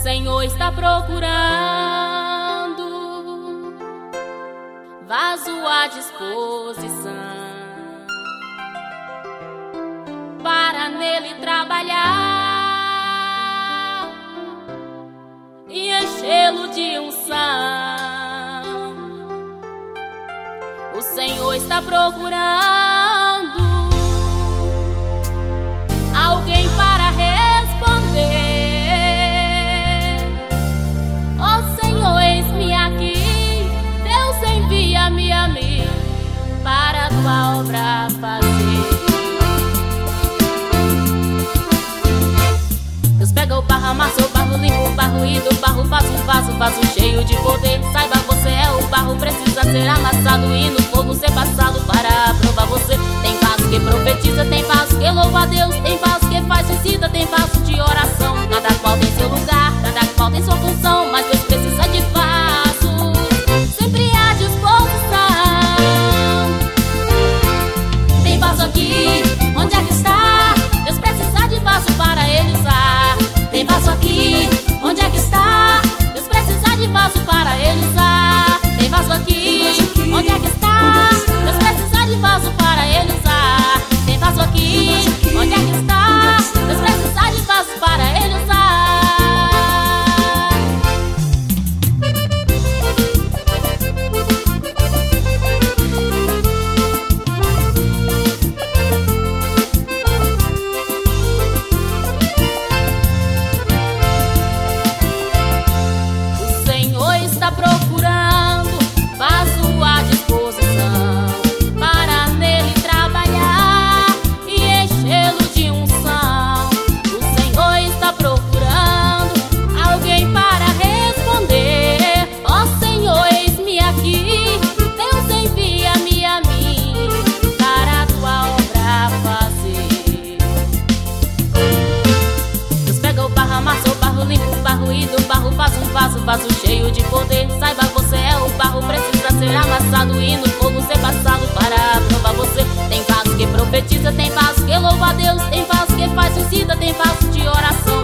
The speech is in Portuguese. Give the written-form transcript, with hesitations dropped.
Senhor está procurando vaso à disposição para nele trabalhar e enchê-lo de unção. O Senhor está procurando alguém para responder: ó Senhor, eis-me aqui. Deus, envia-me a mim para a tua obra fazer. Deus pega o barro, amassa o barro, limpa o barro e do barro faz um vaso cheio de poder. Saiba, você é o barro, precisa ser amassado e no fogo ser passado para provar você. Tem vaso que profetiza, tem vaso que louva a Deus, tem vaso que faz suicida, tem vaso de oração. Cada qual tem seu lugar, cada qual tem sua função, mas Deus precisa de vaso, sempre à disposição. Tem vaso aqui, onde é que está? Deus precisa de vaso para ele usar. Tem vaso aqui, onde é que está? Deus precisa de vaso para ele usar. Tem vaso aqui, onde é que está? Deus precisa de vaso para ele usar. Tem vaso aqui, onde é que está? Deus precisa de vaso para ele usar. O Senhor está procurando vaso à disposição para nele trabalhar e enchê-lo de unção. O Senhor está procurando alguém para responder: ó Senhor, eis-me aqui. Deus, envia-me a mim para a tua obra fazer. Deus pega o barro, amassa o barro, limpa o barro e do barro faz um vaso cheio de poder. Saiba, você é o barro, precisa ser amassado e no fogo ser passado para provar você. Tem vaso que profetiza, tem vaso que louva a Deus, tem vaso que faz suicida, tem vaso de oração.